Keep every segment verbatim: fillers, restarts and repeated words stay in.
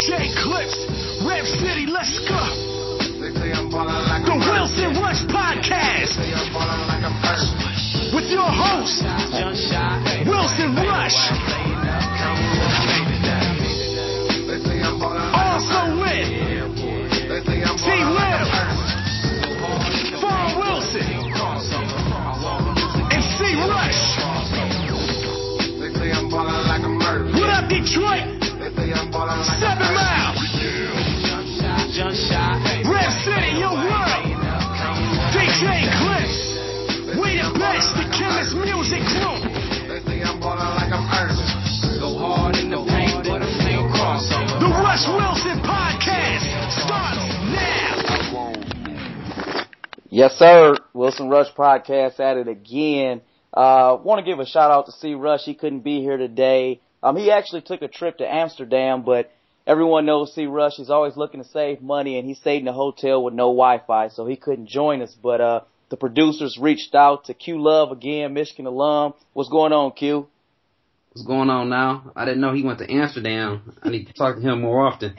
J Clips, Rap City, let's go. The Wilson Rush Podcast with your host, Wilson Rush. Also with T-Will, Fawn Wilson, and C Rush. What up, Detroit? Seven Mile. Rap City, your world. D J Clips. We the best, the Chemist Music Group. The Rush Wilson Podcast starts now. Yes, sir. Wilson Rush Podcast at it again. Uh, want to give a shout out to C Rush. He couldn't be here today. Um, he actually took a trip to Amsterdam, but everyone knows C Rush is always looking to save money, and he stayed in a hotel with no Wi-Fi, so he couldn't join us. But uh, the producers reached out to Q Love again, Michigan alum. What's going on, Q? What's going on now? I didn't know he went to Amsterdam. I need to talk to him more often.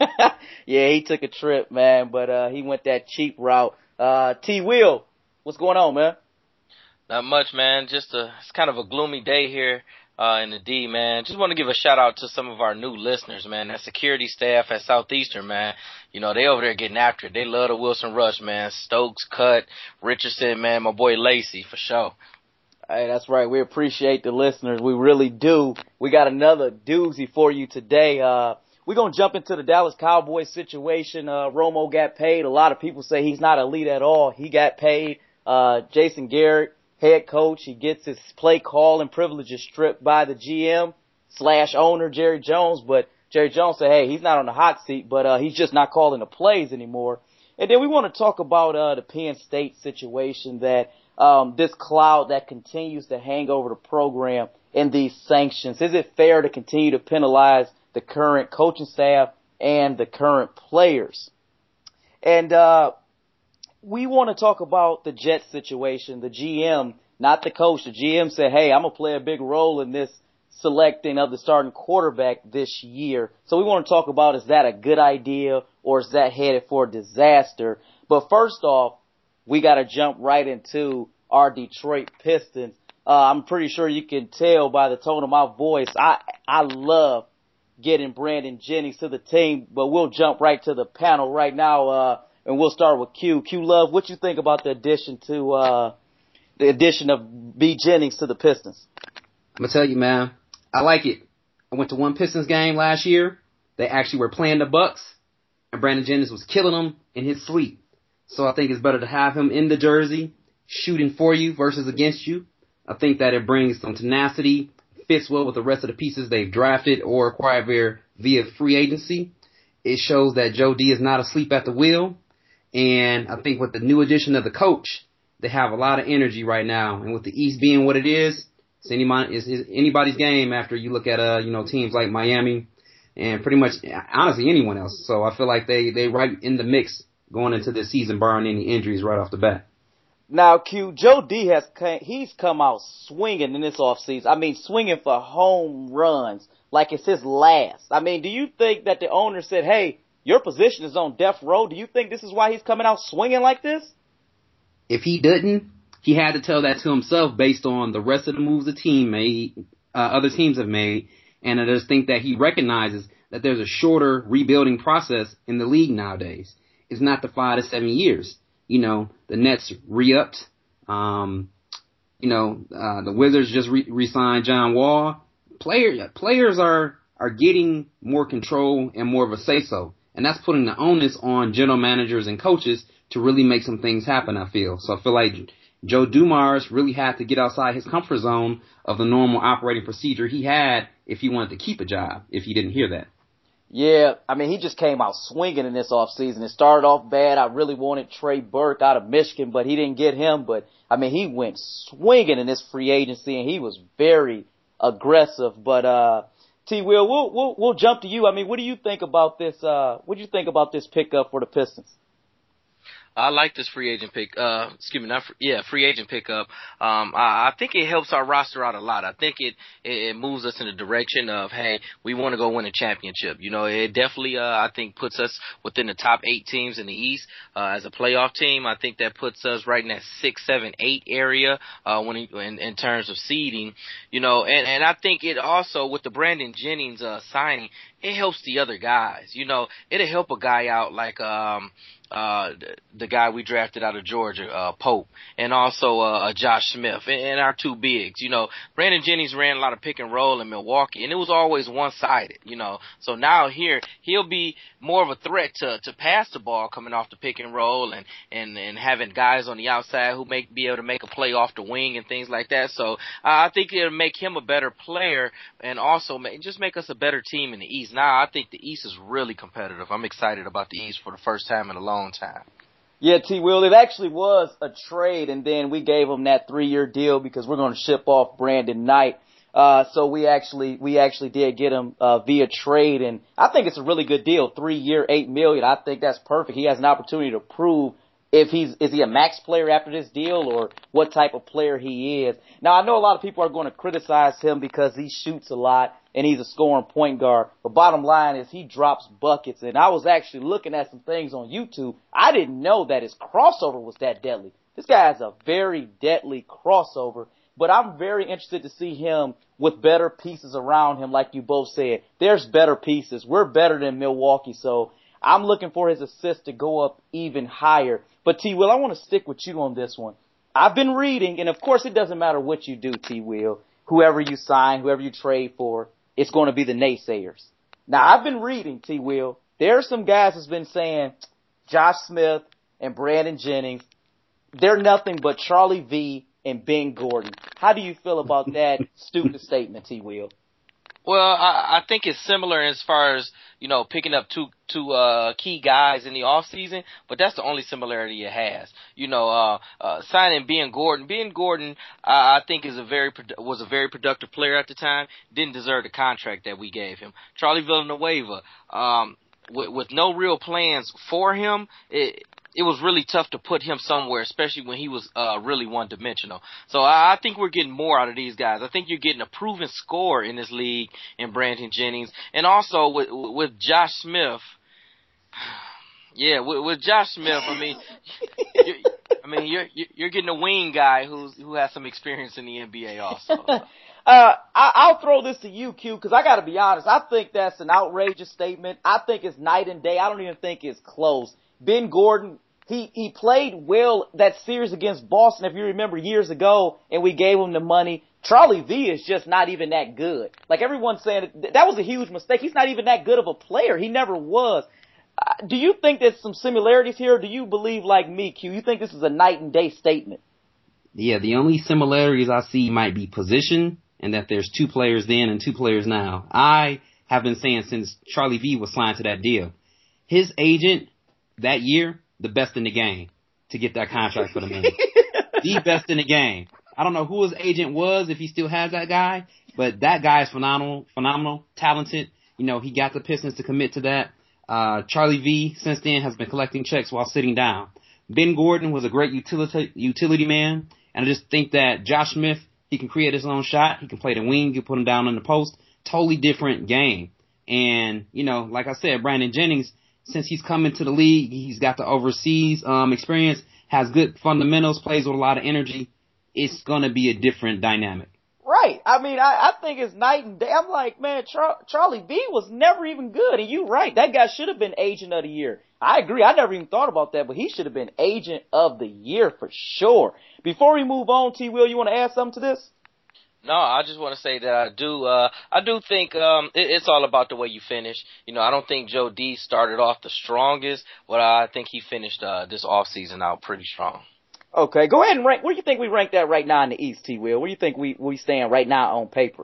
Yeah, he took a trip, man, but uh, he went that cheap route. Uh, T-Will, what's going on, man? Not much, man. Just a, it's kind of a gloomy day here uh, in the D, man. Just want to give a shout out to some of our new listeners, man. That security staff at Southeastern, man. You know, they over there getting after it. They love the Wilson Rush, man. Stokes, Cut, Richardson, man. My boy Lacey, for sure. Hey, that's right. We appreciate the listeners. We really do. We got another doozy for you today. Uh, we're going to jump into the Dallas Cowboys situation. Uh, Romo got paid. A lot of people say he's not elite at all. He got paid. Uh, Jason Garrett, head coach, he gets his play call and privileges stripped by the G M slash owner, Jerry Jones. But Jerry Jones said, hey, he's not on the hot seat, but uh, he's just not calling the plays anymore. And then we want to talk about uh, the Penn State situation, that um, this cloud that continues to hang over the program and these sanctions. Is it fair to continue to penalize the current coaching staff and the current players? And uh we want to talk about the Jets situation. The G M, not the coach. The G M said, hey, I'm going to play a big role in this selecting of the starting quarterback this year. So we want to talk about, is that a good idea or is that headed for a disaster? But first off, we got to jump right into our Detroit Pistons. Uh, I'm pretty sure you can tell by the tone of my voice. I, I love getting Brandon Jennings to the team, but we'll jump right to the panel right now. Uh, And we'll start with Q. Q Love, what you think about the addition to uh the addition of B Jennings to the Pistons? I'm gonna tell you, man, I like it. I went to one Pistons game last year. They actually were playing the Bucks, and Brandon Jennings was killing them in his sleep. So I think it's better to have him in the jersey, shooting for you versus against you. I think that it brings some tenacity, fits well with the rest of the pieces they've drafted or acquired via, via free agency. It shows that Joe D is not asleep at the wheel. And I think with the new addition of the coach, they have a lot of energy right now. And with the East being what it is, it's, anybody, it's, it's anybody's game after you look at, uh, you know, teams like Miami and pretty much, honestly, anyone else. So I feel like they, they right in the mix going into this season, barring any injuries right off the bat. Now, Q, Joe D has, he's come out swinging in this offseason. I mean, swinging for home runs like it's his last. I mean, do you think that the owner said, hey, your position is on death row? Do you think this is why he's coming out swinging like this? If he didn't, he had to tell that to himself based on the rest of the moves the team made, uh, other teams have made, and I just think that he recognizes that there's a shorter rebuilding process in the league nowadays. It's not the five to seven years. You know, the Nets re-upped. Um, you know, uh, the Wizards just re- re-signed John Wall. Players, players are are getting more control and more of a say-so. And that's putting the onus on general managers and coaches to really make some things happen, I feel. So I feel like Joe Dumars really had to get outside his comfort zone of the normal operating procedure he had if he wanted to keep a job, if you didn't hear that. Yeah, I mean, he just came out swinging in this offseason. It started off bad. I really wanted Trey Burke out of Michigan, but he didn't get him. But, I mean, he went swinging in this free agency, and he was very aggressive. But, uh, T-Will, we'll, we'll, we'll jump to you. I mean, what do you think about this, uh, what do you think about this pickup for the Pistons? I like this free agent pick. Uh, excuse me, not free, yeah, free agent pickup. Um, I, I think it helps our roster out a lot. I think it, it, it moves us in the direction of, hey, we want to go win a championship. You know, it definitely, uh, I think puts us within the top eight teams in the East, uh, as a playoff team. I think that puts us right in that six, seven, eight area, uh, when, in, in terms of seeding, you know, and, and I think it also with the Brandon Jennings, uh, signing, it helps the other guys. You know, it'll help a guy out like, um, uh, the, the guy we drafted out of Georgia, uh, Pope, and also, uh, Josh Smith, and, and our two bigs. You know, Brandon Jennings ran a lot of pick and roll in Milwaukee, and it was always one-sided, you know. So now here, he'll be more of a threat to, to pass the ball coming off the pick and roll and, and, and having guys on the outside who may be able to make a play off the wing and things like that. So, uh, I think it'll make him a better player and also make, just make us a better team in the East. Now, I think the East is really competitive. I'm excited about the East for the first time in a long time. Yeah, T. Will, it actually was a trade, and then we gave him that three-year deal because we're going to ship off Brandon Knight. Uh, so we actually, we actually did get him, uh, via trade, and I think it's a really good deal. Three-year, eight million. I think that's perfect. He has an opportunity to prove if he's, is he a max player after this deal or what type of player he is. Now, I know a lot of people are going to criticize him because he shoots a lot and he's a scoring point guard. But bottom line is he drops buckets. And I was actually looking at some things on YouTube. I didn't know that his crossover was that deadly. This guy has a very deadly crossover. But I'm very interested to see him with better pieces around him, like you both said. There's better pieces. We're better than Milwaukee, so I'm looking for his assist to go up even higher. But, T. Will, I want to stick with you on this one. I've been reading, and of course it doesn't matter what you do, T. Will. Whoever you sign, whoever you trade for, it's going to be the naysayers. Now, I've been reading, T. Will. There are some guys that's been saying Josh Smith and Brandon Jennings, they're nothing but Charlie V and Ben Gordon. How do you feel about that stupid statement, T. Will? Well, I, I think it's similar as far as, you know, picking up two two uh key guys in the off season, but that's the only similarity it has. You know, uh, uh signing Ben Gordon. Ben Gordon, uh, I think, is a very was a very productive player at the time. Didn't deserve the contract that we gave him. Charlie Villanueva, um, with, with no real plans for him, it, it was really tough to put him somewhere, especially when he was uh, really one-dimensional. So I, I think we're getting more out of these guys. I think you're getting a proven scorer in this league in Brandon Jennings. And also with, with Josh Smith, yeah, with, with Josh Smith, I mean, you're, I mean, you're you're getting a wing guy who's who has some experience in the N B A also. uh, I, I'll throw this to you, Q, because I got to be honest. I think that's an outrageous statement. I think it's night and day. I don't even think it's close. Ben Gordon, he, he played well that series against Boston, if you remember, years ago, and we gave him the money. Charlie V is just not even that good. Like everyone's saying, that was a huge mistake. He's not even that good of a player. He never was. Uh, do you think there's some similarities here, or do you believe like me, Q? You think this is a night and day statement? Yeah, the only similarities I see might be position, and that there's two players then and two players now. I have been saying since Charlie V was signed to that deal, his agent that year, the best in the game to get that contract for the money. The best in the game. I don't know who his agent was, if he still has that guy, but that guy is phenomenal, phenomenal, talented. You know, he got the Pistons to commit to that. Uh, Charlie V, since then, has been collecting checks while sitting down. Ben Gordon was a great utility, utility man, and I just think that Josh Smith, he can create his own shot. He can play the wing. You put him down on the post. Totally different game. And, you know, like I said, Brandon Jennings, since he's come into the league, he's got the overseas um, experience, has good fundamentals, plays with a lot of energy. It's going to be a different dynamic. Right. I mean, I, I think it's night and day. I'm like, man, Char- Charlie B was never even good. And you're right. That guy should have been agent of the year. I agree. I never even thought about that, but he should have been agent of the year for sure. Before we move on, T. Will, you want to add something to this? No, I just want to say that I do, uh, I do think, um, it, it's all about the way you finish. You know, I don't think Joe D started off the strongest, but I think he finished, uh, this off season out pretty strong. Okay, go ahead and rank. Where do you think we rank that right now in the East, T. Will? Where do you think we, we stand right now on paper?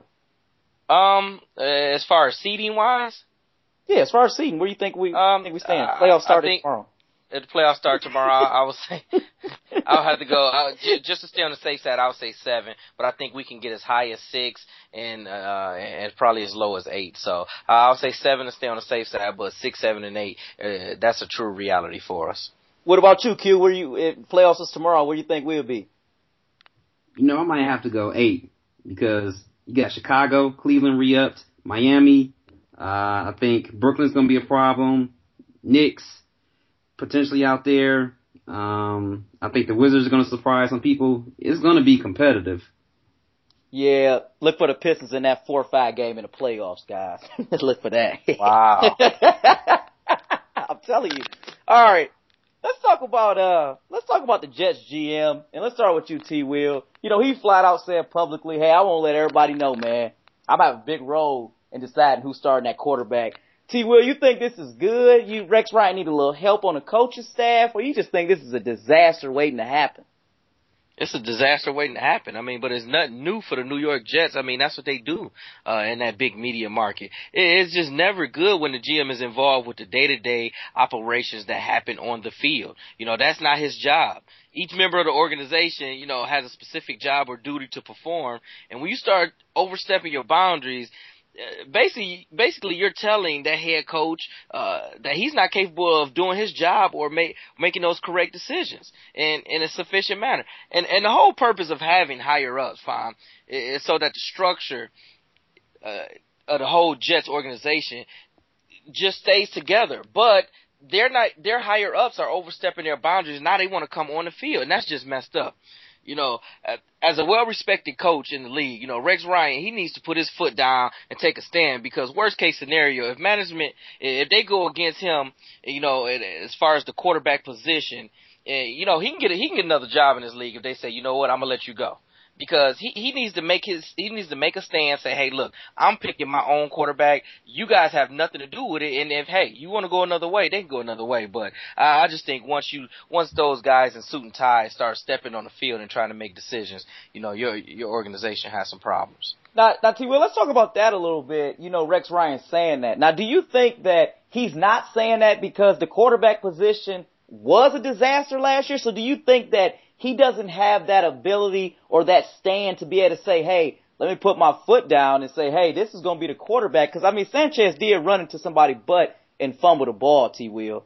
Um, as far as seeding wise? Yeah, as far as seeding, where do you think we, um, think we stand? Uh, Playoffs start think, tomorrow. If the playoffs start tomorrow, I, I would say I'll have to go I, just to stay on the safe side. I would say seven, but I think we can get as high as six and uh and probably as low as eight. So uh, I'll say seven to stay on the safe side, but six, seven, and eight, uh, that's a true reality for us. What about you, Q? Where you, if playoffs is tomorrow, where do you think we'll be? You know, I might have to go eight because you got Chicago, Cleveland re-upped, Miami. Uh, I think Brooklyn's going to be a problem. Knicks potentially out there. Um, I think the Wizards are going to surprise some people. It's going to be competitive. Yeah, look for the Pistons in that four five game in the playoffs, guys. Look for that. Wow. I'm telling you. All right. Let's talk about uh let's talk about the Jets G M, and let's start with you, T. Will. You know, he flat out said publicly, hey, I want to let everybody know, man, I'm having a big role in deciding who's starting that quarterback. T. Will, you think this is good? You Rex Ryan need a little help on the coaching staff, or you just think this is a disaster waiting to happen? It's a disaster waiting to happen. I mean, but it's nothing new for the New York Jets. I mean, that's what they do uh, in that big media market. It's just never good when the G M is involved with the day-to-day operations that happen on the field. You know, that's not his job. Each member of the organization, you know, has a specific job or duty to perform. And when you start overstepping your boundaries, Basically, basically, you're telling that head coach uh, that he's not capable of doing his job or make, making those correct decisions in, in a sufficient manner. And and the whole purpose of having higher ups, fine, is so that the structure uh, of the whole Jets organization just stays together. But they're not. Their higher ups are overstepping their boundaries. Now they want to come on the field, and that's just messed up. You know, as a well-respected coach in the league, you know, Rex Ryan, he needs to put his foot down and take a stand because worst-case scenario, if management, if they go against him, you know, as far as the quarterback position, you know, he can get he can get another job in this league if they say, you know what, I'm going to let you go. Because he, he needs to make his he needs to make a stand, say, hey, look, I'm picking my own quarterback. You guys have nothing to do with it. And if hey, you want to go another way, they can go another way. But uh, I just think once you once those guys in suit and tie start stepping on the field and trying to make decisions, you know, your your organization has some problems. Now, now T. Will, let's talk about that a little bit. You know, Rex Ryan saying that. Now, do you think that he's not saying that because the quarterback position was a disaster last year? So do you think that he doesn't have that ability or that stand to be able to say, hey, let me put my foot down and say, hey, this is going to be the quarterback? Because, I mean, Sanchez did run into somebody's butt and fumble the ball, T. Will.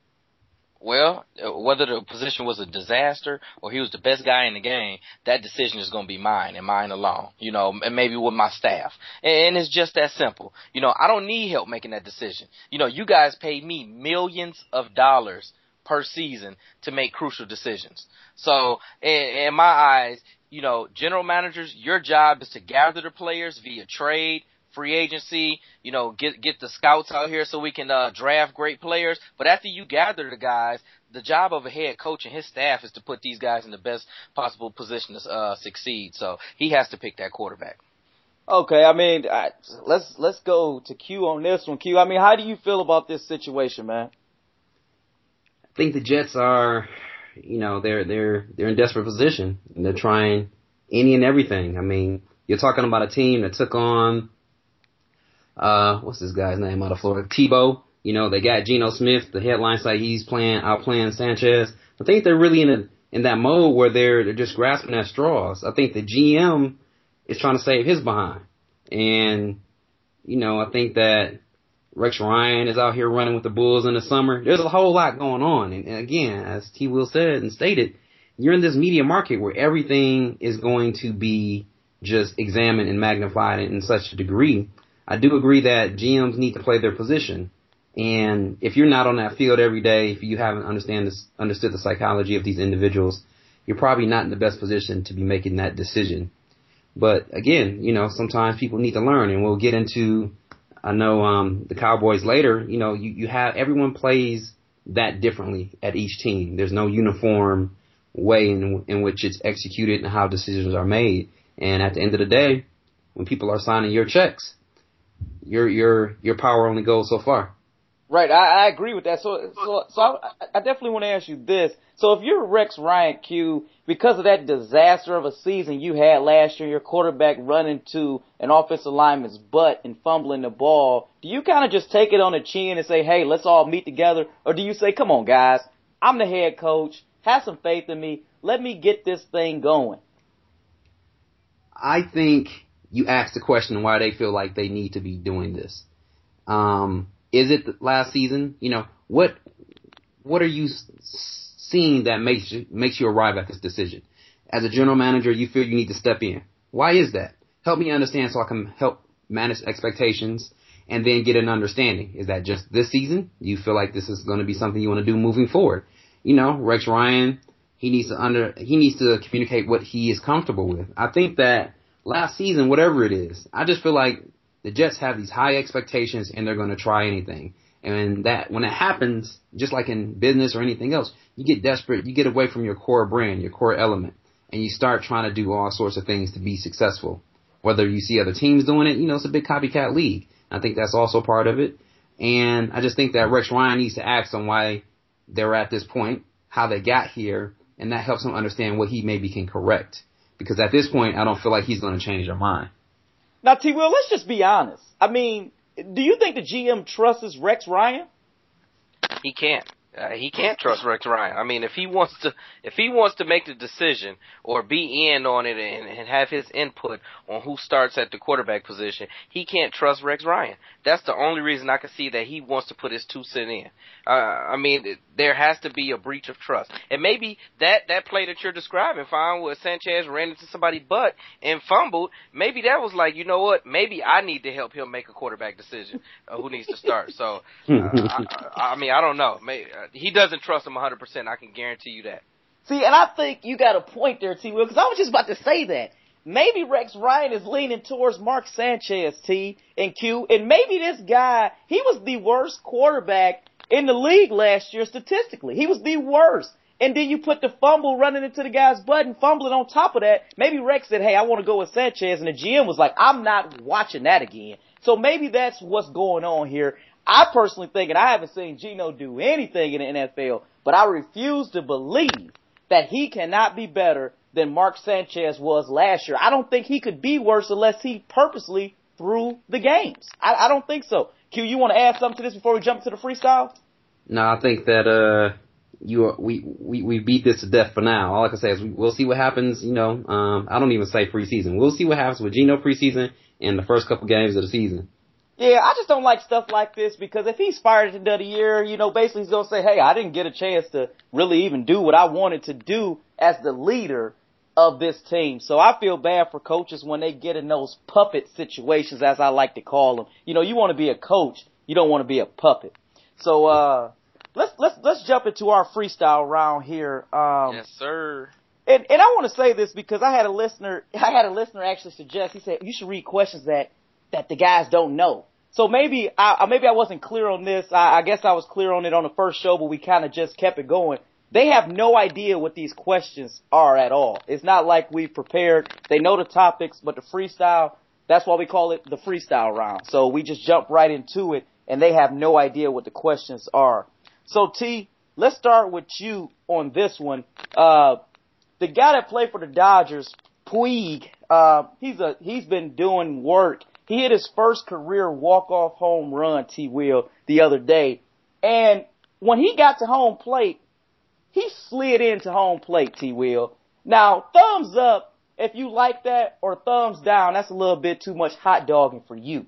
Well, whether the position was a disaster or he was the best guy in the game, that decision is going to be mine and mine alone, you know, and maybe with my staff. And it's just that simple. You know, I don't need help making that decision. You know, you guys paid me millions of dollars per season to make crucial decisions. So in, in my eyes, you know, general managers, your job is to gather the players via trade, free agency, you know, get get the scouts out here so we can uh, draft great players. But after you gather the guys, the job of a head coach and his staff is to put these guys in the best possible position to uh, succeed. So he has to pick that quarterback. Okay, I mean, I, let's let's go to Q on this one. Q, I mean, how do you feel about this situation, man? I think the Jets are, you know, they're they're they're in desperate position and they're trying any and everything. I mean, you're talking about a team that took on uh what's this guy's name out of Florida, Tebow. You know, they got Geno Smith. The headlines say he's playing outplaying Sanchez. I think they're really in a in that mode where they're they're just grasping at straws. I think the G M is trying to save his behind, and you know, I think that Rex Ryan is out here running with the Bulls in the summer. There's a whole lot going on. And, and again, as T. Will said and stated, you're in this media market where everything is going to be just examined and magnified in such a degree. I do agree that G Ms need to play their position. And if you're not on that field every day, if you haven't understand this, understood the psychology of these individuals, you're probably not in the best position to be making that decision. But again, you know, sometimes people need to learn, and we'll get into I know um, the Cowboys later, you know, you, you have everyone plays that differently at each team. There's no uniform way in, in which it's executed and how decisions are made. And at the end of the day, when people are signing your checks, your your your power only goes so far. Right, I, I agree with that. So, so, so I, I definitely want to ask you this. So, if you're Rex Ryan, Q, because of that disaster of a season you had last year, your quarterback running to an offensive lineman's butt and fumbling the ball, do you kind of just take it on the chin and say, hey, let's all meet together? Or do you say, come on, guys, I'm the head coach, have some faith in me, let me get this thing going? I think you asked the question why they feel like they need to be doing this. Um, is it the last season? You know, what what are you s- seen that makes you, makes you arrive at this decision? As a general manager, you feel you need to step in. Why is that? Help me understand so I can help manage expectations and then get an understanding. Is that just this season? You feel like this is going to be something you want to do moving forward? You know, Rex Ryan, he needs to under he needs to communicate what he is comfortable with. I think that last season, whatever it is, I just feel like the Jets have these high expectations and they're going to try anything. And that when it happens, just like in business or anything else, you get desperate, you get away from your core brand, your core element, and you start trying to do all sorts of things to be successful. Whether you see other teams doing it, you know, it's a big copycat league. I think that's also part of it. And I just think that Rex Ryan needs to ask them why they're at this point, how they got here, and that helps him understand what he maybe can correct. Because at this point, I don't feel like he's going to change their mind. Now, T. Will, let's just be honest. I mean, do you think the G M trusts Rex Ryan? He can't. Uh, he can't trust Rex Ryan. I mean, if he wants to, if he wants to make the decision or be in on it and, and have his input on who starts at the quarterback position, he can't trust Rex Ryan. That's the only reason I can see that he wants to put his two cent in. Uh, I mean, there has to be a breach of trust, and maybe that that play that you're describing, fine, where Sanchez ran into somebody's butt and fumbled. Maybe that was like, you know what? Maybe I need to help him make a quarterback decision uh, who needs to start. So, uh, I, I, I mean, I don't know. Maybe, uh, he doesn't trust him one hundred percent. I can guarantee you that. See, and I think you got a point there, T. Will, because I was just about to say that. Maybe Rex Ryan is leaning towards Mark Sanchez, T, and Q, and maybe this guy, he was the worst quarterback in the league last year statistically. He was the worst. And then you put the fumble running into the guy's butt and fumbling on top of that. Maybe Rex said, hey, I want to go with Sanchez, and the G M was like, I'm not watching that again. So maybe that's what's going on here. I personally think, and I haven't seen Geno do anything in the N F L, but I refuse to believe that he cannot be better than Mark Sanchez was last year. I don't think he could be worse unless he purposely threw the games. I, I don't think so. Q, you want to add something to this before we jump to the freestyle? No, I think that uh, you are, we, we we beat this to death for now. All I can say is we, we'll see what happens. You know, um, I don't even say preseason. We'll see what happens with Geno preseason and the first couple games of the season. Yeah, I just don't like stuff like this because if he's fired at the end of the year, you know, basically he's going to say, hey, I didn't get a chance to really even do what I wanted to do as the leader of this team. So I feel bad for coaches when they get in those puppet situations, as I like to call them. You know, you want to be a coach. You don't want to be a puppet. So, uh, let's, let's, let's jump into our freestyle round here. Um, yes, sir. And, and I want to say this because I had a listener, I had a listener actually suggest, he said, you should read questions that, that the guys don't know. So maybe I, maybe I wasn't clear on this. I, I guess I was clear on it on the first show, but we kind of just kept it going. They have no idea what these questions are at all. It's not like we prepared. They know the topics, but the freestyle, that's why we call it the freestyle round. So we just jump right into it, and they have no idea what the questions are. So, T, let's start with you on this one. Uh, the guy that played for the Dodgers, Puig, uh, he's a he's been doing work. He hit his first career walk-off home run, T. Will, the other day. And when he got to home plate, he slid into home plate, T. Will. Now, thumbs up if you like that, or thumbs down. That's a little bit too much hot dogging for you.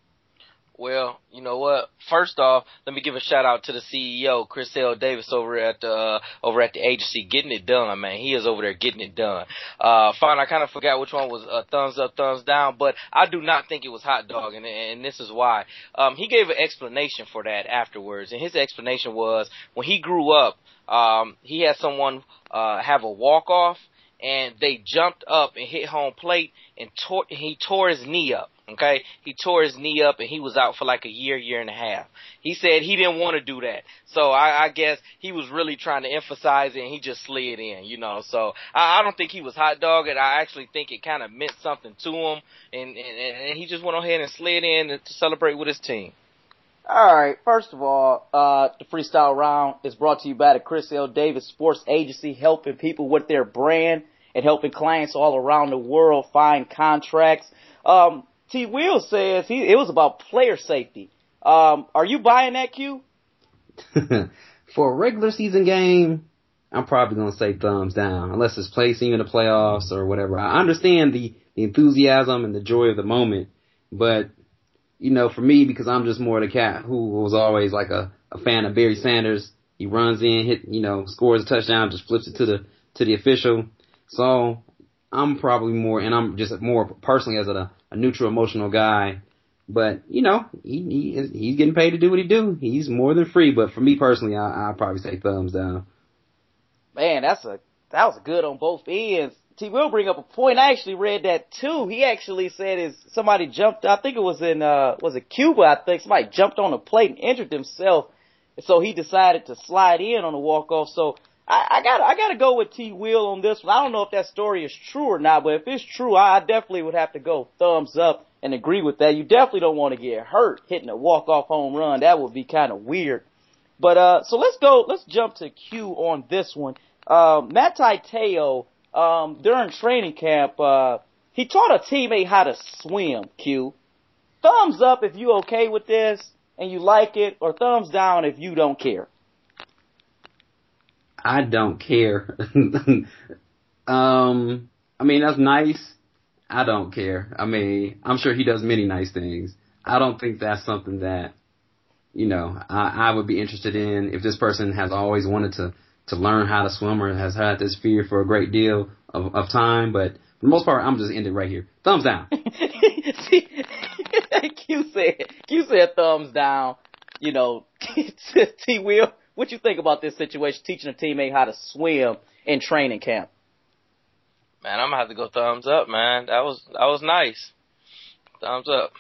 Well, you know what? First off, let me give a shout out to the C E O, Chris L. Davis, over at the uh, over at the agency, getting it done, man. He is over there getting it done. Uh, fine, I kind of forgot which one was uh, thumbs up, thumbs down, but I do not think it was hot dog, and, and this is why. Um, he gave an explanation for that afterwards, and his explanation was when he grew up, um, he had someone uh, have a walk off, and they jumped up and hit home plate, and tore, he tore his knee up. Okay, he tore his knee up and he was out for like a year, year and a half. He said he didn't want to do that. So I, I guess he was really trying to emphasize it and he just slid in, you know. So I, I don't think he was hot dogged. I actually think it kind of meant something to him, and, and, and he just went ahead and slid in to celebrate with his team. All right, first of all, uh, the freestyle round is brought to you by the Chris L. Davis Sports Agency, helping people with their brand and helping clients all around the world find contracts. Um, T. Will says he it was about player safety. Um, are you buying that, Q? For a regular season game, I'm probably going to say thumbs down, unless it's placing in the playoffs or whatever. I understand the, the enthusiasm and the joy of the moment, but, you know, for me, because I'm just more the cat who was always like a, a fan of Barry Sanders, He runs in, hit, you know, scores a touchdown, just flips it to the to the official. So I'm probably more, and I'm just more personally as a, a neutral, emotional guy. But you know, he, he is, he's getting paid to do what he do. He's more than free. But for me personally, I I'll probably say thumbs down. Man, that's a that was good on both ends. T will bring up a point. I actually read that too. He actually said is somebody jumped. I think it was in uh was it Cuba? I think somebody jumped on a plate and injured themselves. So he decided to slide in on a walk-off. So I, I got I got to go with T. Will on this one. I don't know if that story is true or not, but if it's true, I, I definitely would have to go thumbs up and agree with that. You definitely don't want to get hurt hitting a walk-off home run. That would be kind of weird. But uh, so let's go. Let's jump to Q on this one. Uh, Matt Teo, um, during training camp, uh, he taught a teammate how to swim. Q, thumbs up if you okay with this and you like it, or thumbs down if you don't care. I don't care. um, I mean, that's nice. I don't care. I mean, I'm sure he does many nice things. I don't think that's something that, you know, I, I would be interested in if this person has always wanted to, to learn how to swim or has had this fear for a great deal of, of time. But for the most part, I'm just ending right here. Thumbs down. See, Q said, Q said thumbs down. You know, T. Will, what you think about this situation, teaching a teammate how to swim in training camp? Man, I'm gonna have to go thumbs up, man. That was that was nice. Thumbs up.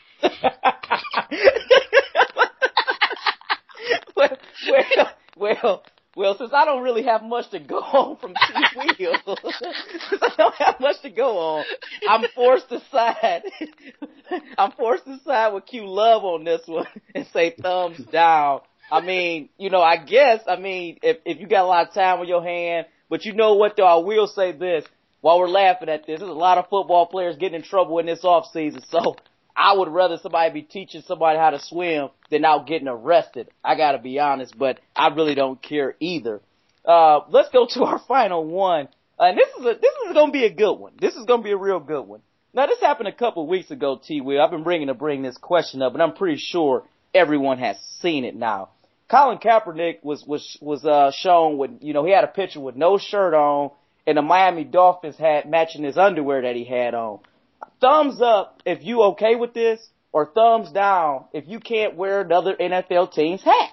well, well, well, well, since I don't really have much to go on from T. Will, since I don't have much to go on, I'm forced to side. I'm forced to side with Q Love on this one and say thumbs down. I mean, you know, I guess, I mean, if if you got a lot of time on your hand, but you know what though, I will say this, while we're laughing at this, there's a lot of football players getting in trouble in this off season, so I would rather somebody be teaching somebody how to swim than out getting arrested. I gotta be honest, but I really don't care either. Uh, let's go to our final one. Uh, and this is a, this is gonna be a good one. This is gonna be a real good one. Now this happened a couple of weeks ago, T. Will. I've been bringing to bring this question up, and I'm pretty sure everyone has seen it now. Colin Kaepernick was, was, was, uh, shown with, you know, he had a picture with no shirt on, and the Miami Dolphins hat matching his underwear that he had on. Thumbs up if you okay with this, or thumbs down if you can't wear another N F L team's hat.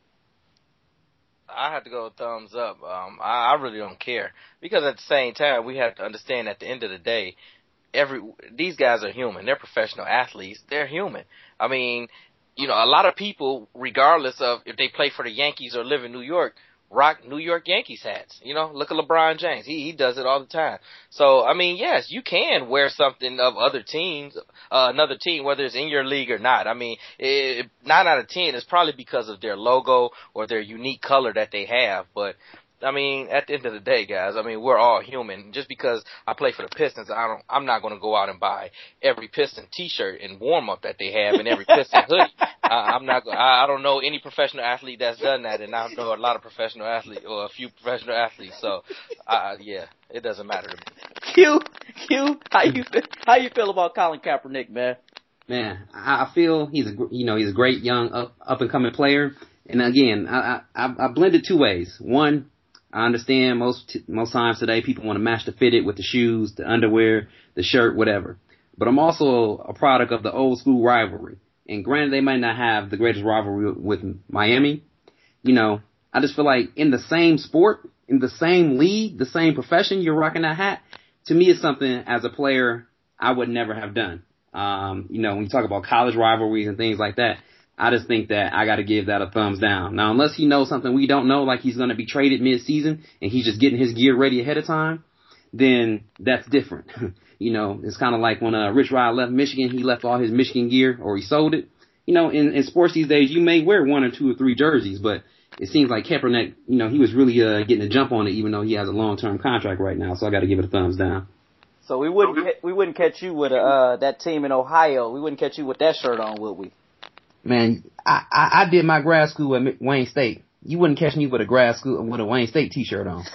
I have to go with thumbs up. Um, I, I really don't care, because at the same time, we have to understand at the end of the day, every these guys are human. They're professional athletes. They're human. I mean, you know, a lot of people, regardless of if they play for the Yankees or live in New York, rock New York Yankees hats. You know, look at LeBron James. He he does it all the time. So, I mean, yes, you can wear something of other teams, uh, another team, whether it's in your league or not. I mean, it, nine out of ten is probably because of their logo or their unique color that they have. But, I mean, at the end of the day, guys, I mean, we're all human. Just because I play for the Pistons, I don't, I'm not going to go out and buy every Piston T-shirt and warm up that they have and every Piston hoodie. I, I'm not. I, I don't know any professional athlete that's done that, and I know a lot of professional athletes or a few professional athletes. So, uh, yeah, it doesn't matter to me. Q, Q, how you feel, how you feel about Colin Kaepernick, man? Man, I feel he's a you know he's a great young up up and coming player. And again, I I, I blended two ways. One, I understand most most times today people want to match the fitted with the shoes, the underwear, the shirt, whatever. But I'm also a product of the old school rivalry. And granted, they might not have the greatest rivalry with Miami. You know, I just feel like in the same sport, in the same league, the same profession, you're rocking that hat. To me, it's something as a player I would never have done. Um, you know, when you talk about college rivalries and things like that, I just think that I got to give that a thumbs down. Now, unless he knows something we don't know, like he's going to be traded mid-season and he's just getting his gear ready ahead of time, then that's different. You know, it's kind of like when uh, Rich Rod left Michigan, he left all his Michigan gear or he sold it. You know, in, in sports these days, you may wear one or two or three jerseys, but it seems like Kaepernick, you know, he was really uh, getting a jump on it, even though he has a long-term contract right now. So I got to give it a thumbs down. So we wouldn't we wouldn't catch you with uh, that team in Ohio. We wouldn't catch you with that shirt on, would we? Man, I, I, I did my grad school at Wayne State. You wouldn't catch me with a grad school with a Wayne State T-shirt on.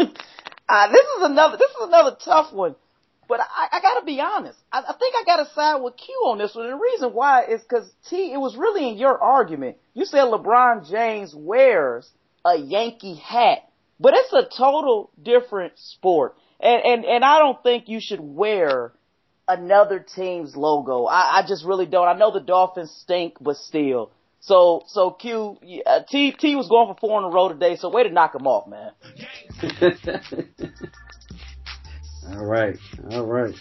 uh, this is another this is another tough one. But I, I gotta be honest. I, I think I gotta side with Q on this one. And the reason why is because T, it was really in your argument. You said LeBron James wears a Yankee hat, but it's a total different sport. And, and, and I don't think you should wear another team's logo. I, I just really don't. I know the Dolphins stink, but still. So, so Q, uh, T, T was going for four in a row today, so way to knock him off, man. All right. All right.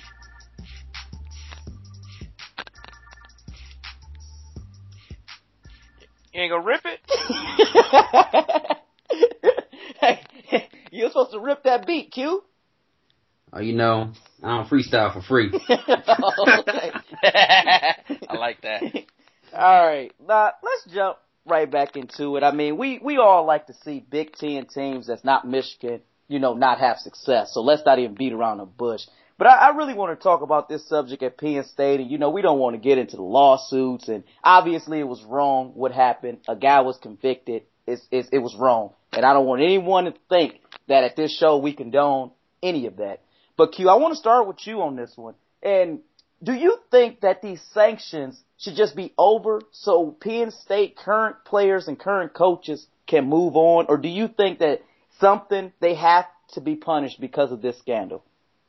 You ain't gonna rip it? Hey, you're supposed to rip that beat, Q. Oh, you know, I don't freestyle for free. I like that. All right, now let's jump right back into it. I mean, we, we all like to see Big Ten teams that's not Michigan, you know, not have success. So let's not even beat around the bush. But I, I really want to talk about this subject at Penn State. And, you know, we don't want to get into the lawsuits. And obviously it was wrong what happened. A guy was convicted. It's, it's, it was wrong. And I don't want anyone to think that at this show we condone any of that. But Q, I want to start with you on this one. And do you think that these sanctions should just be over so Penn State current players and current coaches can move on? Or do you think that something they have to be punished because of this scandal?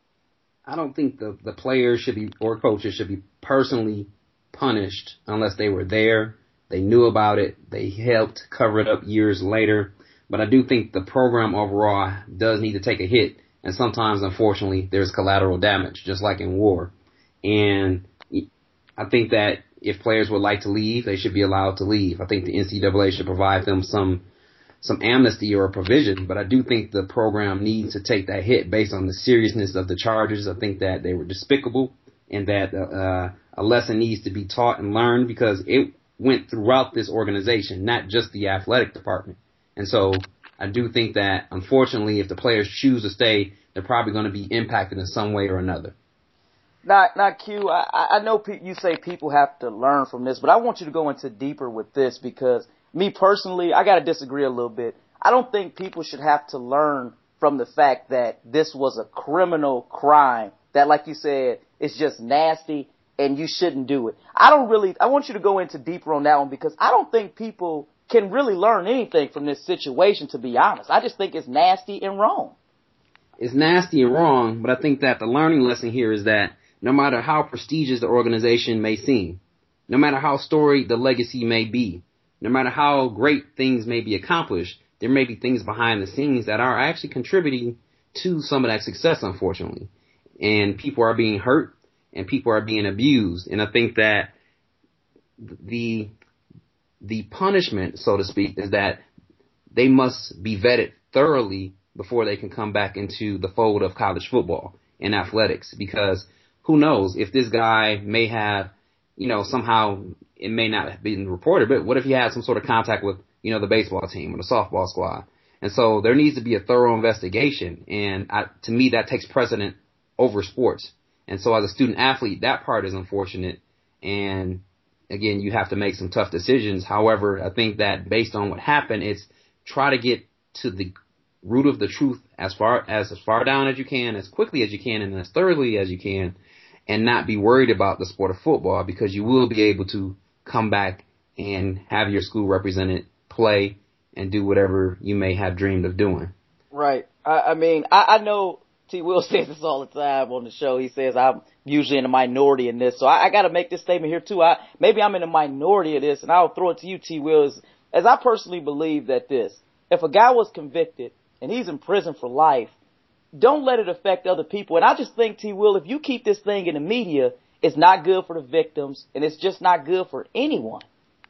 I don't think the, the players should be, or coaches should be personally punished unless they were there, they knew about it, they helped cover it up years later. But I do think the program overall does need to take a hit. And sometimes, unfortunately, there's collateral damage, just like in war. And I think that if players would like to leave, they should be allowed to leave. I think the N C double A should provide them some some amnesty or a provision, but I do think the program needs to take that hit based on the seriousness of the charges. I think that they were despicable and that uh, a lesson needs to be taught and learned because it went throughout this organization, not just the athletic department. And so I do think that, unfortunately, if the players choose to stay, they're probably going to be impacted in some way or another. Not, not Q. I, I know pe- you say people have to learn from this, but I want you to go into deeper with this because me personally, I got to disagree a little bit. I don't think people should have to learn from the fact that this was a criminal crime that, like you said, is just nasty and you shouldn't do it. I don't really, I want you to go into deeper on that one because I don't think people can really learn anything from this situation, to be honest. I just think it's nasty and wrong. It's nasty and wrong, but I think that the learning lesson here is that no matter how prestigious the organization may seem, no matter how storied the legacy may be, no matter how great things may be accomplished, there may be things behind the scenes that are actually contributing to some of that success, unfortunately. And people are being hurt and people are being abused. And I think that the the punishment, so to speak, is that they must be vetted thoroughly before they can come back into the fold of college football and athletics. Because who knows if this guy may have, you know, somehow it may not have been reported, but what if he had some sort of contact with, you know, the baseball team or the softball squad? And so there needs to be a thorough investigation. And I, to me, that takes precedent over sports. And so as a student athlete, that part is unfortunate. And again, you have to make some tough decisions. However, I think that based on what happened, it's try to get to the root of the truth as far as, as far down as you can, as quickly as you can, and as thoroughly as you can, and not be worried about the sport of football because you will be able to come back and have your school represented, play, and do whatever you may have dreamed of doing. Right. I, I mean, I, I know T. Will says this all the time on the show. He says I'm usually in a minority in this, so I, I got to make this statement here too. I maybe I'm in a minority of this, and I'll throw it to you, T. Will. As, as I personally believe that this, if a guy was convicted and he's in prison for life, don't let it affect other people. And I just think, T. Will, if you keep this thing in the media, it's not good for the victims, and it's just not good for anyone.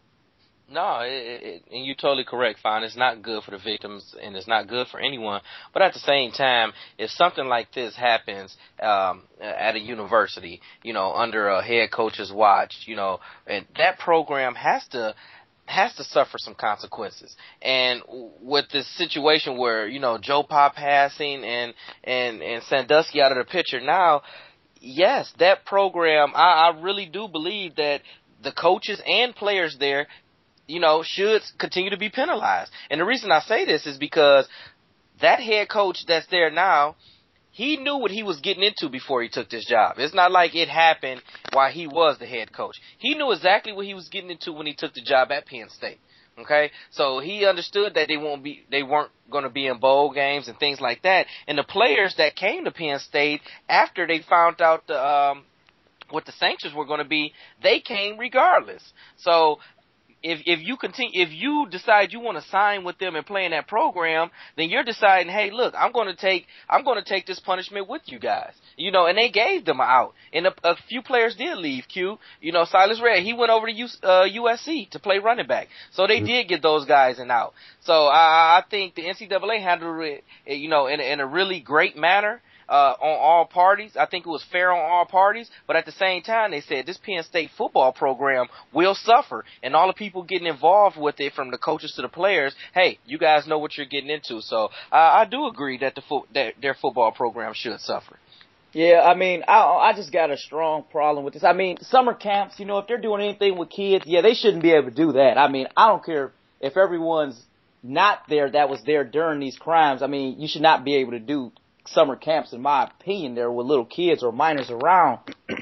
No, it, it, and you're totally correct, Fine. It's not good for the victims, and it's not good for anyone. But at the same time, if something like this happens um, at a university, you know, under a head coach's watch, you know, and that program has to has to suffer some consequences. And with this situation where, you know, Joe Pa passing and and and Sandusky out of the picture now, yes, that program, I, I really do believe that the coaches and players there, you know, should continue to be penalized. And the reason I say this is because that head coach that's there now, he knew what he was getting into before he took this job. It's not like it happened while he was the head coach. He knew exactly what he was getting into when he took the job at Penn State. Okay, so he understood that they won't be, they weren't going to be in bowl games and things like that. And the players that came to Penn State after they found out the, um, what the sanctions were going to be, they came regardless. So if if you continue, if you decide you want to sign with them and play in that program, then you're deciding, hey, look, I'm going to take I'm going to take this punishment with you guys. You know, and they gave them out. And a, a few players did leave, Q. You know, Silas Red, he went over to U, uh, U S C to play running back. So they mm-hmm. did get those guys an out. So I, I think the N C double A handled it, you know, in, in a really great manner. Uh, on all parties. I think it was fair on all parties, but at the same time, they said this Penn State football program will suffer, and all the people getting involved with it, from the coaches to the players, hey, you guys know what you're getting into. So uh, I do agree that the fo- that their football program should suffer. Yeah, I mean, I I just got a strong problem with this. I mean, summer camps, you know, if they're doing anything with kids, yeah, they shouldn't be able to do that. I mean, I don't care if everyone's not there that was there during these crimes. I mean, you should not be able to do summer camps, in my opinion, there with little kids or minors around.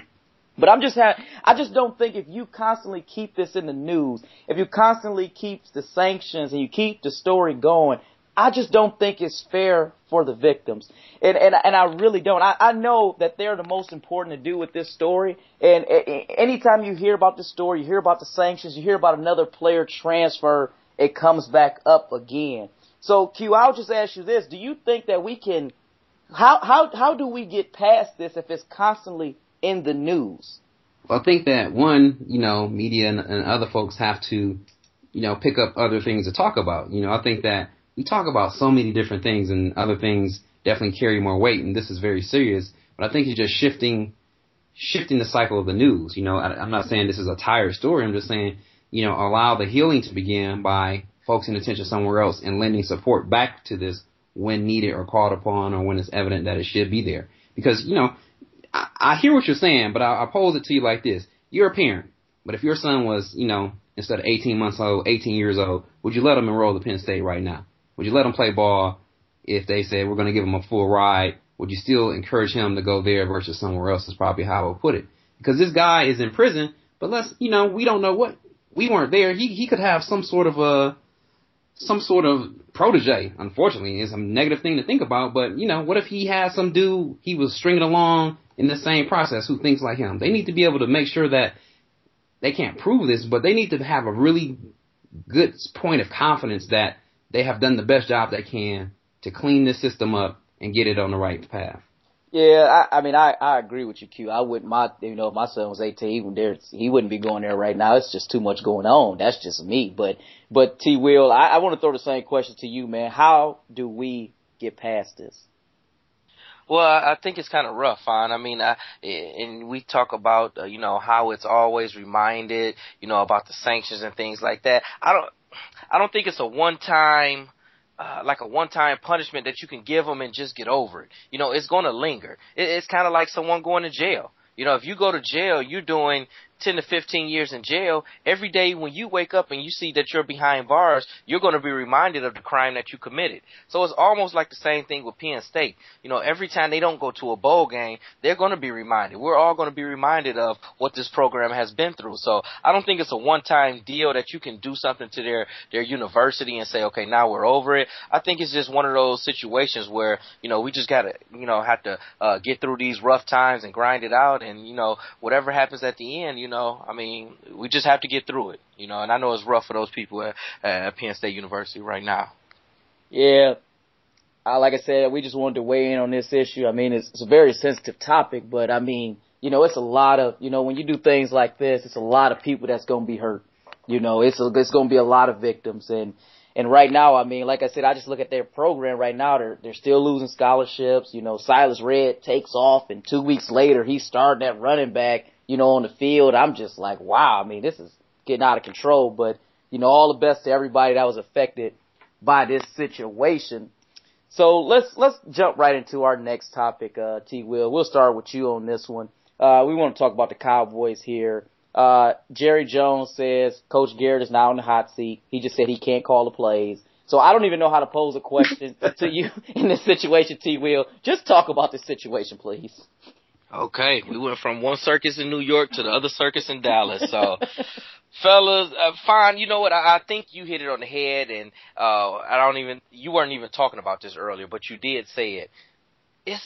But I'm just ha- I just don't think if you constantly keep this in the news, if you constantly keep the sanctions and you keep the story going, I just don't think it's fair for the victims. And and, and I really don't. I, I know that they're the most important to do with this story. And a- anytime you hear about this story, you hear about the sanctions, you hear about another player transfer, it comes back up again. So, Q, I'll just ask you this. Do you think that we can How how how do we get past this if it's constantly in the news? Well, I think that, one, you know, media and, and other folks have to, you know, pick up other things to talk about. You know, I think that we talk about so many different things, and other things definitely carry more weight, and this is very serious. But I think you're just shifting shifting the cycle of the news. You know, I, I'm not saying this is a tired story. I'm just saying, you know, allow the healing to begin by focusing attention somewhere else and lending support back to this when needed or called upon, or when it's evident that it should be there. Because, you know, I, I hear what you're saying, but I, I pose it to you like this. You're a parent, but if your son was, you know, instead of eighteen months old, eighteen years old, would you let him enroll to Penn State right now? Would you let him play ball if they said we're going to give him a full ride? Would you still encourage him to go there versus somewhere else, is probably how I would put it. Because this guy is in prison, but let's, you know, we don't know what, we weren't there. He, he could have some sort of a, some sort of protege, unfortunately. It's a negative thing to think about, but, you know, what if he has some dude he was stringing along in the same process who thinks like him? They need to be able to make sure that they can't prove this, but they need to have a really good point of confidence that they have done the best job they can to clean this system up and get it on the right path. Yeah, I, I mean, I, I agree with you, Q. I wouldn't, my, you know, if my son was eighteen, he, there, he wouldn't be going there right now. It's just too much going on. That's just me. But, but T. Will, I, I want to throw the same question to you, man. How do we get past this? Well, I think it's kind of rough, Fon. I mean, I, and we talk about, uh, you know, how it's always reminded, you know, about the sanctions and things like that. I don't, I don't think it's a one-time, Uh, like a one-time punishment that you can give them and just get over it. You know, it's going to linger. It, it's kind of like someone going to jail. You know, if you go to jail, you're doing ten to fifteen years in jail. Every day when you wake up and you see that you're behind bars, you're going to be reminded of the crime that you committed. So it's almost like the same thing with Penn State. You know, every time they don't go to a bowl game, they're going to be reminded. We're all going to be reminded of what this program has been through. So I don't think it's a one-time deal that you can do something to their, their university and say, okay, now we're over it. I think it's just one of those situations where, you know, we just got to, you know, have to uh, get through these rough times and grind it out. And, you know, whatever happens at the end, you know, I mean, we just have to get through it, you know, and I know it's rough for those people at, at Penn State University right now. Yeah. Uh, like I said, we just wanted to weigh in on this issue. I mean, it's, it's a very sensitive topic, but I mean, you know, it's a lot of, you know, when you do things like this, it's a lot of people that's going to be hurt. You know, it's a, it's going to be a lot of victims. And, and right now, I mean, like I said, I just look at their program right now. They're, they're still losing scholarships. You know, Silas Red takes off, and two weeks later, he's starting at running back, you know, on the field. I'm just like, wow, I mean, this is getting out of control. But, you know, all the best to everybody that was affected by this situation. So let's let's jump right into our next topic, uh, T. Will. We'll start with you on this one. Uh, we want to talk about the Cowboys here. Uh, Jerry Jones says Coach Garrett is now in the hot seat. He just said he can't call the plays. So I don't even know how to pose a question to you in this situation, T. Will. Just talk about this situation, please. Okay, we went from one circus in New York to the other circus in Dallas. So, fellas, uh, fine. You know what? I, I think you hit it on the head, and uh, I don't even. You weren't even talking about this earlier, but you did say it. It's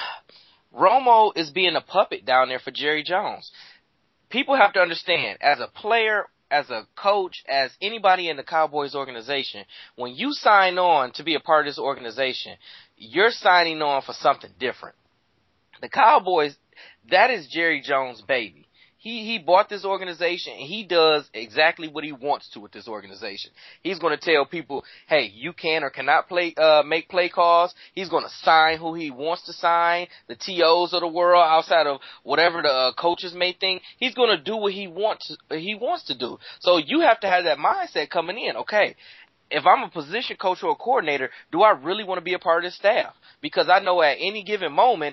Romo is being a puppet down there for Jerry Jones. People have to understand, as a player, as a coach, as anybody in the Cowboys organization, when you sign on to be a part of this organization, you're signing on for something different. The Cowboys, that is Jerry Jones' baby. He he bought this organization, and he does exactly what he wants to with this organization. He's going to tell people, hey, you can or cannot play, uh, make play calls. He's going to sign who he wants to sign, the T Os of the world, outside of whatever the uh, coaches may think. He's going to do what he wants he wants to do. So you have to have that mindset coming in. Okay, if I'm a position coach or a coordinator, do I really want to be a part of this staff? Because I know at any given moment,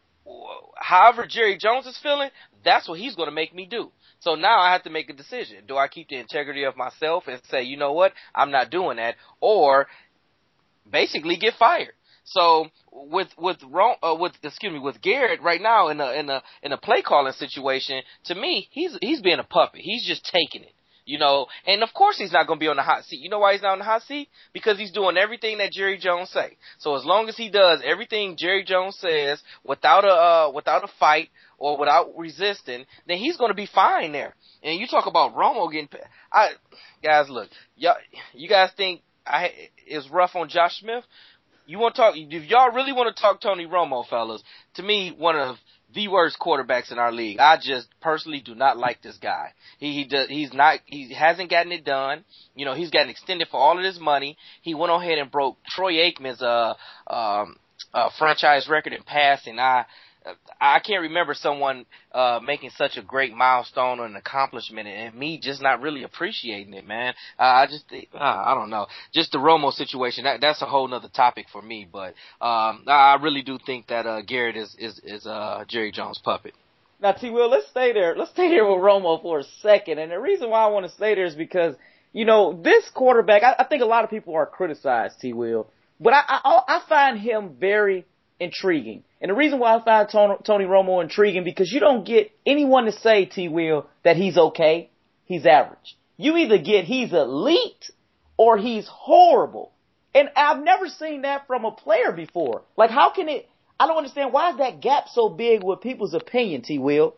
however Jerry Jones is feeling, that's what he's going to make me do. So now I have to make a decision. Do I keep the integrity of myself and say, you know what, I'm not doing that, or basically get fired? So with with uh, with excuse me with Garrett right now in a in a in a play calling situation, to me he's he's being a puppet. He's just taking it. You know, and of course he's not going to be on the hot seat. You know why he's not on the hot seat? Because he's doing everything that Jerry Jones say. So as long as he does everything Jerry Jones says without a uh, without a fight or without resisting, then he's going to be fine there. And you talk about Romo getting, I guys, look, y'all, you guys think I is rough on Josh Smith? You want to talk? If y'all really want to talk Tony Romo, fellas, to me, one of the worst quarterbacks in our league. I just personally do not like this guy. He he does he's not he hasn't gotten it done. You know, he's gotten extended for all of his money. He went on ahead and broke Troy Aikman's uh um uh franchise record in passing. I I can't remember someone uh making such a great milestone or an accomplishment, and me just not really appreciating it, man. Uh, I just think, uh, I don't know, just the Romo situation. That that's a whole nother topic for me, but um, I really do think that uh, Garrett is is is uh, Jerry Jones' puppet. Now, T. Will, let's stay there. Let's stay there with Romo for a second, and the reason why I want to stay there is because you know this quarterback. I, I think a lot of people are criticized, T. Will, but I I, I find him very intriguing. And the reason why I find Tony, Tony Romo intriguing, because you don't get anyone to say, T. Will, that he's okay, he's average. You either get he's elite or he's horrible. And I've never seen that from a player before. Like, how can it, I don't understand, why is that gap so big with people's opinion, T. Will?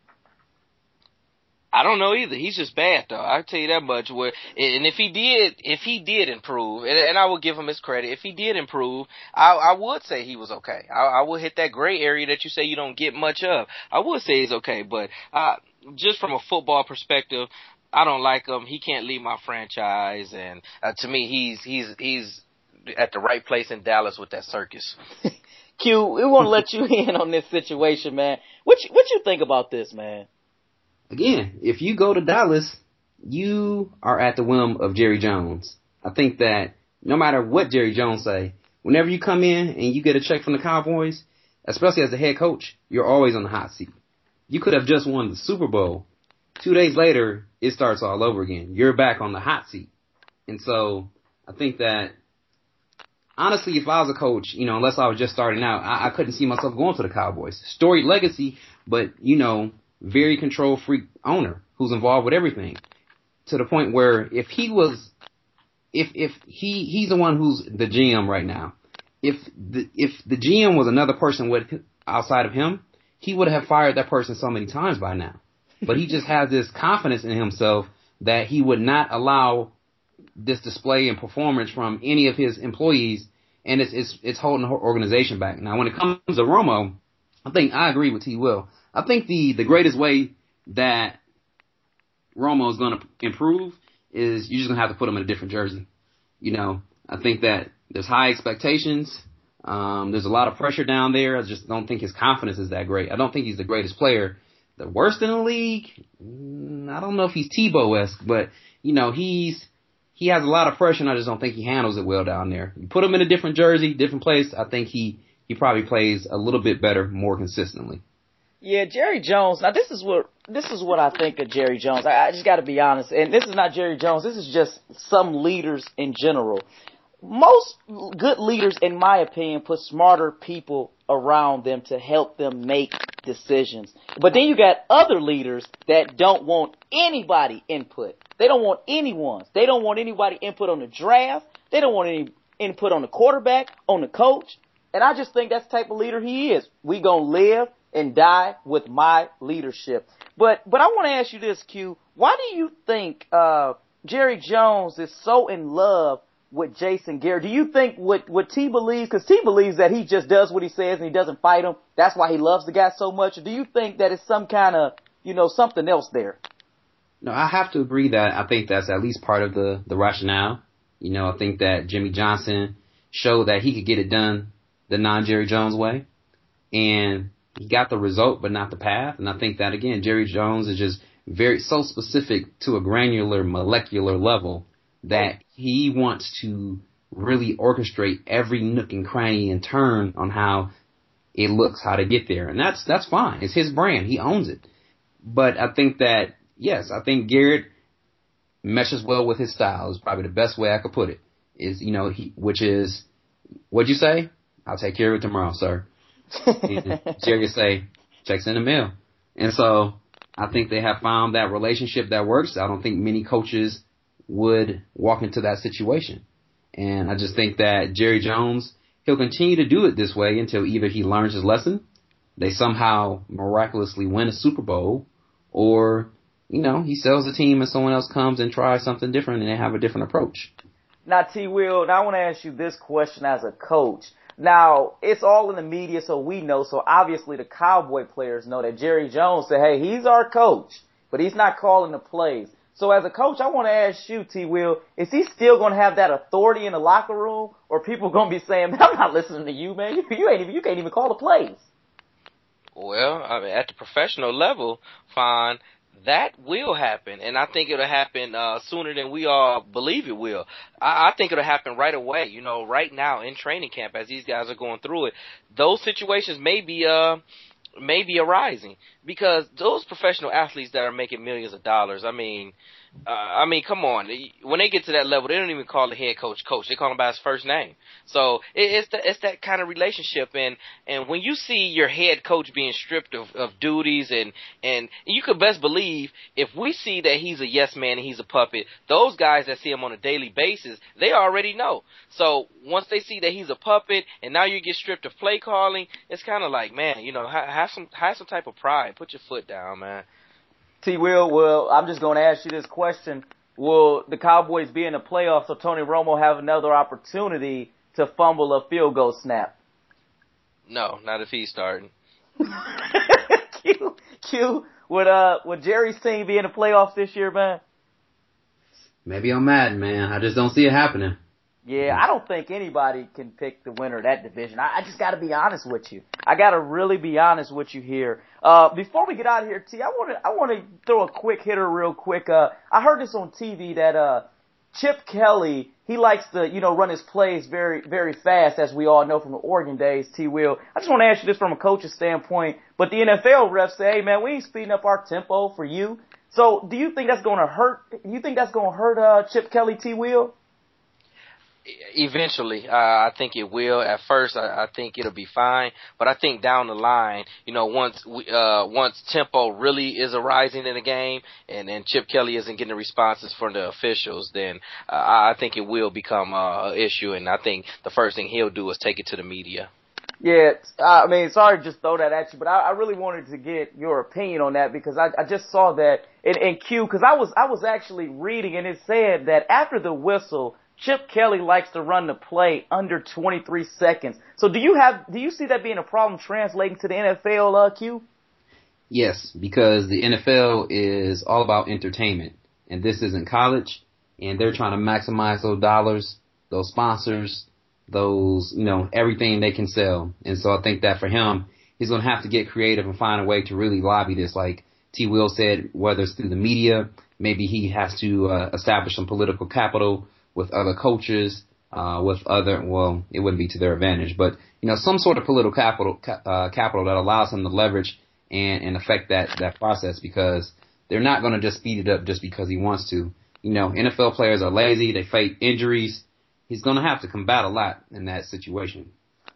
I don't know either. He's just bad, though. I'll tell you that much. Where, and if he did, if he did improve, and, and I will give him his credit, if he did improve, I, I would say he was okay. I, I would hit that gray area that you say you don't get much of. I would say he's okay, but uh, just from a football perspective, I don't like him. He can't lead my franchise, and uh, to me, he's he's he's at the right place in Dallas with that circus. Q, we want to let you in on this situation, man. What you, what you think about this, man? Again, if you go to Dallas, you are at the whim of Jerry Jones. I think that no matter what Jerry Jones say, whenever you come in and you get a check from the Cowboys, especially as the head coach, you're always on the hot seat. You could have just won the Super Bowl. Two days later, it starts all over again. You're back on the hot seat. And so I think that, honestly, if I was a coach, you know, unless I was just starting out, I, I couldn't see myself going to the Cowboys. Storied legacy, but, you know, very control freak owner who's involved with everything, to the point where if he was, if if he he's the one who's the G M right now, if the if the G M was another person with outside of him, he would have fired that person so many times by now. But he just has this confidence in himself that he would not allow this display and performance from any of his employees, and it's it's it's holding the organization back. Now, when it comes to Romo, I think I agree with T. Will. I think the, the greatest way that Romo is going to improve is you're just going to have to put him in a different jersey. You know, I think that there's high expectations. Um, there's a lot of pressure down there. I just don't think his confidence is that great. I don't think he's the greatest player. The worst in the league, I don't know if he's Tebow-esque, but, you know, he's he has a lot of pressure, and I just don't think he handles it well down there. You put him in a different jersey, different place, I think he, he probably plays a little bit better, more consistently. Yeah, Jerry Jones. Now, this is what this is what I think of Jerry Jones. I, I just got to be honest, and this is not Jerry Jones. This is just some leaders in general. Most good leaders, in my opinion, put smarter people around them to help them make decisions. But then you got other leaders that don't want anybody input. They don't want anyone's. They don't want anybody input on the draft. They don't want any input on the quarterback, on the coach. And I just think that's the type of leader he is. We gonna live and die with my leadership. But but I want to ask you this, Q. Why do you think uh, Jerry Jones is so in love with Jason Garrett? Do you think what, what T believes, because T believes that he just does what he says and he doesn't fight him, that's why he loves the guy so much? Or do you think that it's some kind of, you know, something else there? No, I have to agree that I think that's at least part of the, the rationale. You know, I think that Jimmy Johnson showed that he could get it done the non-Jerry Jones way. And he got the result, but not the path. And I think that, again, Jerry Jones is just very so specific to a granular molecular level that he wants to really orchestrate every nook and cranny and turn on how it looks, how to get there. And that's that's fine. It's his brand. He owns it. But I think that, yes, I think Garrett meshes well with his style is probably the best way I could put it. Is, you know, he, which is, what'd you say? I'll take care of it tomorrow, sir. And Jerry say, checks in the mail. And so I think they have found that relationship that works. I don't think many coaches would walk into that situation. And I just think that Jerry Jones, he'll continue to do it this way until either he learns his lesson, they somehow miraculously win a Super Bowl, or, you know, he sells the team and someone else comes and tries something different and they have a different approach. Now, T. Will, now I want to ask you this question as a coach. Now, it's all in the media, so we know. So obviously the Cowboy players know that Jerry Jones said, hey, he's our coach, but he's not calling the plays. So as a coach, I want to ask you, T. Will, is he still going to have that authority in the locker room, or people going to be saying, man, I'm not listening to you, man. You, you ain't even, you can't even call the plays. Well, I mean, at the professional level, fine. That will happen, and I think it'll happen uh, sooner than we all believe it will. I, I think it'll happen right away. You know, right now in training camp, as these guys are going through it, those situations may be uh, may be arising because those professional athletes that are making millions of dollars. I mean, uh, I mean, come on. When they get to that level, they don't even call the head coach coach. They call him by his first name. So it, it's the, it's that kind of relationship. And, and when you see your head coach being stripped of, of duties, and, and you could best believe if we see that he's a yes man and he's a puppet, those guys that see him on a daily basis, they already know. So once they see that he's a puppet and now you get stripped of play calling, it's kind of like, man, you know, have, have some have some type of pride. Put your foot down, man. T. Will, well, I'm just going to ask you this question. Will the Cowboys be in the playoffs so Tony Romo have another opportunity to fumble a field goal snap? No, not if he's starting. Q, Q, would, uh, would Jerry's team be in the playoffs this year, man? Maybe I'm mad, man. I just don't see it happening. Yeah, I don't think anybody can pick the winner of that division. I, I just got to be honest with you. I got to really be honest with you here. Uh, before we get out of here, T, I want to I want to throw a quick hitter real quick. Uh, I heard this on T V that uh, Chip Kelly, he likes to, you know, run his plays very, very fast, as we all know from the Oregon days, T. Will. I just want to ask you this from a coach's standpoint, but the N F L refs say, hey, man, we ain't speeding up our tempo for you. So do you think that's going to hurt? You think that's going to hurt uh, Chip Kelly, T. Will? Eventually, uh, I think it will. At first, I, I think it'll be fine, but I think down the line, you know, once we, uh, once tempo really is arising in the game, and and Chip Kelly isn't getting the responses from the officials, then uh, I think it will become uh, an issue, and I think the first thing he'll do is take it to the media. Yeah, I mean, sorry to just throw that at you, but I, I really wanted to get your opinion on that because I, I just saw that in, in Q, because I was I was actually reading, and it said that after the whistle, Chip Kelly likes to run the play under twenty-three seconds. So do you have, do you see that being a problem translating to the N F L, uh, Q? Yes, because the N F L is all about entertainment, and this isn't college, and they're trying to maximize those dollars, those sponsors, those, you know, everything they can sell. And so I think that for him, he's going to have to get creative and find a way to really lobby this. Like T. Will said, whether it's through the media, maybe he has to uh, establish some political capital with other coaches, uh, with other, well, it wouldn't be to their advantage, but, you know, some sort of political capital, uh, capital that allows him to leverage and, and affect that, that process, because they're not going to just speed it up just because he wants to. You know, N F L players are lazy. They fight injuries. He's going to have to combat a lot in that situation.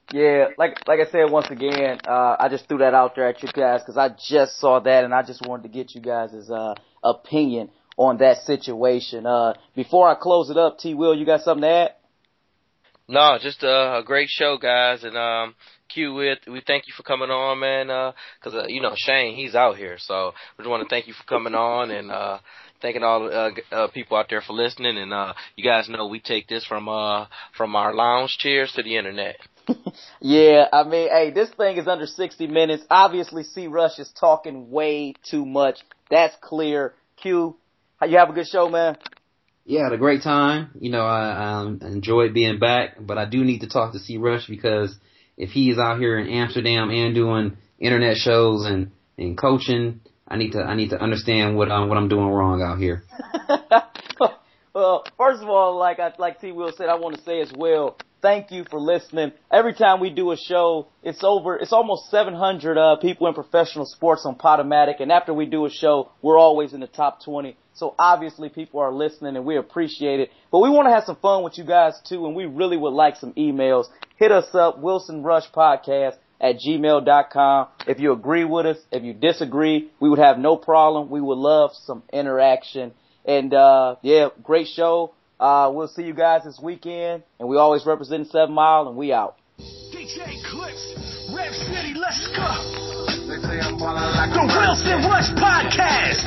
Yeah, like like I said once again, uh, I just threw that out there at you guys because I just saw that and I just wanted to get you guys' uh, opinion on that situation. Uh, before I close it up, T. Will, you got something to add? No, just uh, a great show, guys, and um, Q, we we thank you for coming on, man. Uh, cause uh, you know Shane, he's out here, so we just want to thank you for coming on and uh. Thanking all uh, uh, people out there for listening, and uh, you guys know we take this from uh, from our lounge chairs to the internet. Yeah, I mean, hey, this thing is under sixty minutes. Obviously, C. Rush is talking way too much. That's clear. Q, how you have a good show, man? Yeah, I had a great time. You know, I, I enjoyed being back, but I do need to talk to C. Rush because if he is out here in Amsterdam and doing internet shows and, and coaching, I need to I need to understand what um what I'm doing wrong out here. Well, first of all, like I like T. Will said, I want to say as well, thank you for listening. Every time we do a show, it's over. It's almost seven hundred uh, people in professional sports on Podomatic, and after we do a show, we're always in the top twenty. So obviously, people are listening, and we appreciate it. But we want to have some fun with you guys too, and we really would like some emails. Hit us up, Wilson Rush Podcast at gmail dot com. If you agree with us, if you disagree, we would have no problem. We would love some interaction. And, uh, yeah, great show. Uh, we'll see you guys this weekend. And we always represent Seven Mile, and we out. D J Clips, Rap City, let's go. The Wilson Rush Podcast.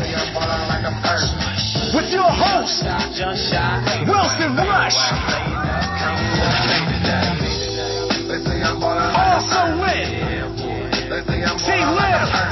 With your host, Wilson Rush. Also with T. Will.